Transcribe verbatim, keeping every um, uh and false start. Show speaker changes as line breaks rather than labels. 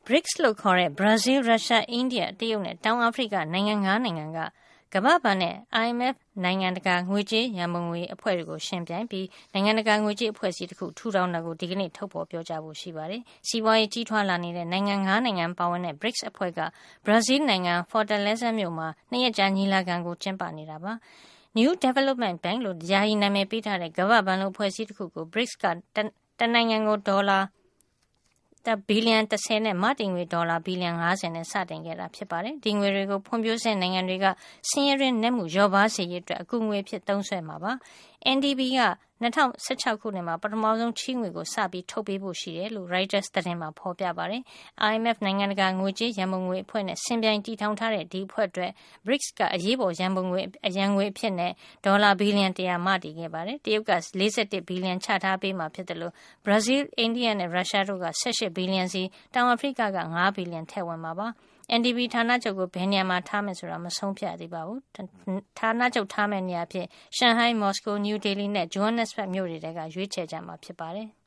ဘရစ် လို့ခေါ်တဲ့ ဘရာဇီးလ်၊ရုရှား၊အိန္ဒိယ၊တရုတ်နဲ့တောင်အာဖရိကနိုင်ငံငါးနိုင်ငံကကမ္ဘာ့ဘဏ်နဲ့ အိုင်အမ်အက်ဖ် နိုင်ငံတကာငွေကြေးရန်ပုံငွေအဖွဲ့တွေကိုယှဉ်ပြိုင်ပြီးနိုင်ငံတကာငွေကြေးအဖွဲ့အစည်းတခုထူထောင်တာကိုဒီကနေ့ထုတ်ဖေါ်ပြောကြားဖို့ရှိပါတယ်။စီးပွားရေးကြီးထွားလာနေတဲ့နိုင်ငံငါးနိုင်ငံပါဝင်တဲ့ ဘရစ်အဖွဲ့ကဘရာဇီးလ်နိုင်ငံ Fortaleza မြို့မှာနှစ်ရက်ကြာညီလာခံကိုကျင်းပနေတာပါ။ New Development Bank လို့ယာယီနာမည်ပေးထားတဲ့ကမ္ဘာ့ဘဏ်လိုအဖွဲ့အစည်းတခုကို ဘရစ်ကတနိုင်ငံကိုဒေါ်လာဘီလီယံတဆယ်နဲ့မတည်ငွေဒေါ်လာဘီလီယံငါးဆယ်နဲ့စတင်ခဲ့တာဖြစ်ပါတယ်။ဒီငွေတွေကိုဖွံ့ဖြိုးဆဲနိုင်ငံတွေကဆင်းရဲတွင်းနက်မှုလျော့ပါးစေရေးအတွက်အကူငွေအဖြစ်သုံးစွဲမှာပါ။ အန်ဒီဘီ က၂၀၁၆ခုနှစ်မှာပထမဆုံးချေးငွေကိုစပြီးထုတ်ပေးဖို့ရှိတယ်လို့ ရိုက်တာသတင်းမှာဖေါ်ပြပါတယ်။ အိုင်အမ်အက်ဖ် နိုင်ငံတကာငွေကြေးရန်ပုံငွေအဖွဲ့နဲ့ယှဉ်ပြိုင်တည်ထောင်ထားတဲ့ဒီအဖွဲ့အတွက် ဘရစ်ကအရေးပေါ်ရန်ပုံငွေအရန်ငွေအဖြစ်ဒေါ်လာဘီလီယံတရာမတည်ခဲ့ပါတယ်။တရုတ်က၄၁ဘီလီယံချထားပေးမှာဖြစ်သလိုဘရာဇီးလ်၊အိန္ဒိယနဲ့ရုရှားတို့က၁၈ဘီလီယံစီတောင်အာဖရိကကငါးဘီလီယံထည့်ဝင်မှာပါ။ အန်ဒီဘီဌာနချုပ်ကိုဘယ်နေရာမှာထားမယ်ဆိုတာမဆုံးဖြတ်ရသေးပါဘူး။ဌာနချုပ်ထားမယ့်နေရာအဖြစ်ရှန်ဟိုင်း၊မော်စကို၊နယူးဒေလီနဲ့ဂျိုဟမ်းနက်စဘတ်မြို့တွေထဲကရွေးချယ်ကြမှာဖြစ်ပါတယ်။